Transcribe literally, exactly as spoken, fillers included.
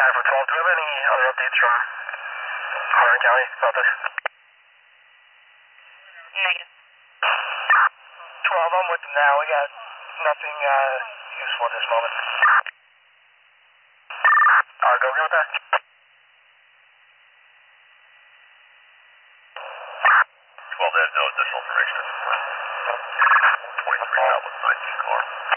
for twelve, do we have any other updates from Harlan County about this? Negative. twelve, I'm with them now. We got nothing uh, useful at this moment. Uh, go get with that. twelve, there's no additional information at this time. twenty-three Southwest nineteen car.